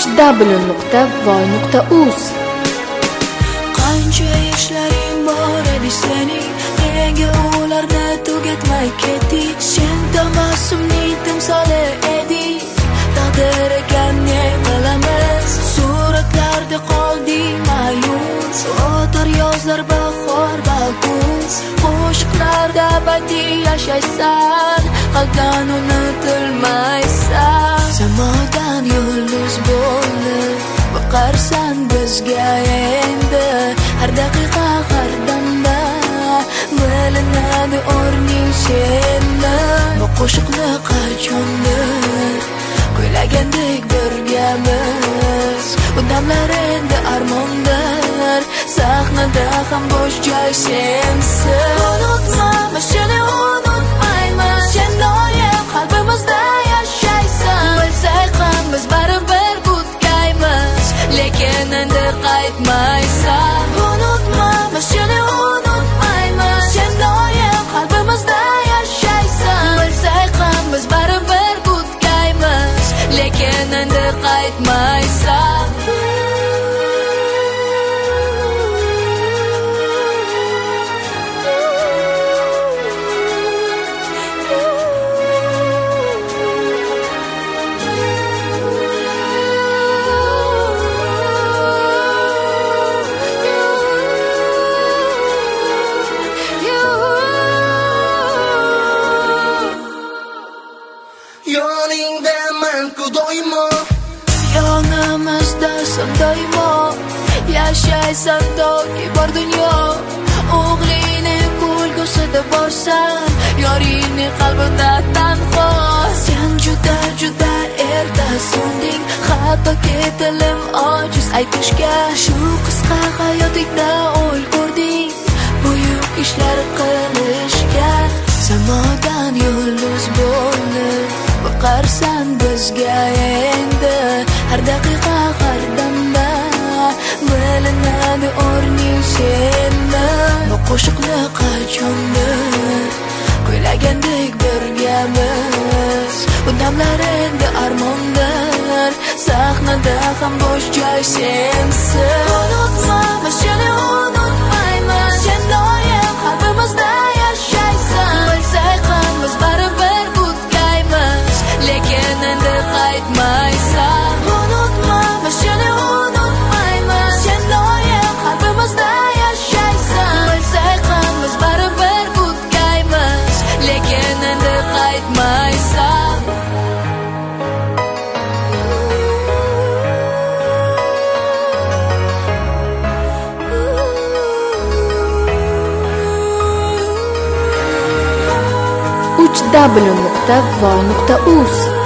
3w.voy.uz. Qancha ishlaring bor edi sening, nega ularni tugatmay ketding? Sen tabassumning timsoli eding, taqdir ekan ne qilamiz? Suratlarda qolding ma'yus, o'tar yozlar bahor va kuz, qo'shiqlarda badiiy yashaysan, qalbdan unutilmaysan. Samodan yulduz bo'lib boqarsan bizga endi, har daqiqa har damda bilinadi o'rning senda. Bu qo'shiqni qachondir kuylagandek birgamiz, bu damlar endi armondir, sahnada ham bo'sh joy sensiz. Unutmaymiz, seni unutmaymiz, sen doim qalbimizda yashaysan. Bilsak ham biz baribir butkaymiz, lekin endi qaytmaysan. Unutmaymiz, seni unutmaymiz, sen doim qalbimizda yashaysan. Bilsak ham biz baribir butkaymiz, lekin endi qaytmaysan. Yoningdaman-ku doimo, yonimizdasan doimo, yashaysan toki bor dunyo. O'g'lingni kulgusida borsan, yoringni qalbida tanho. Sen juda juda erta so'nding, hattoki tilim ojiz aytishga. Shu qisqa hayotingda o'y ko'rding, buyuk ishlar qilishga. Samodan yulduz bo'lib boqarsan bizga endi, har daqiqa har damda bilinadi o'rning senda. Bu qo'shiqni qachondir kuylagandek birgamiz, bu damlar endi armondir, sahnada ham bo'sh joy sensiz. Unutmaymiz, seni unutmaymiz, sen doim qalbimizda yashaysan. Bilsak ham biz baribir butkaymiz, lekin endi qaytmaysan. Unutmaymiz, seni unutmaymiz, sen doim qalbimizda yashaysan. Bilsak ham biz baribir butkaymiz, lekin endi qaytmaysan. www.voy.uz.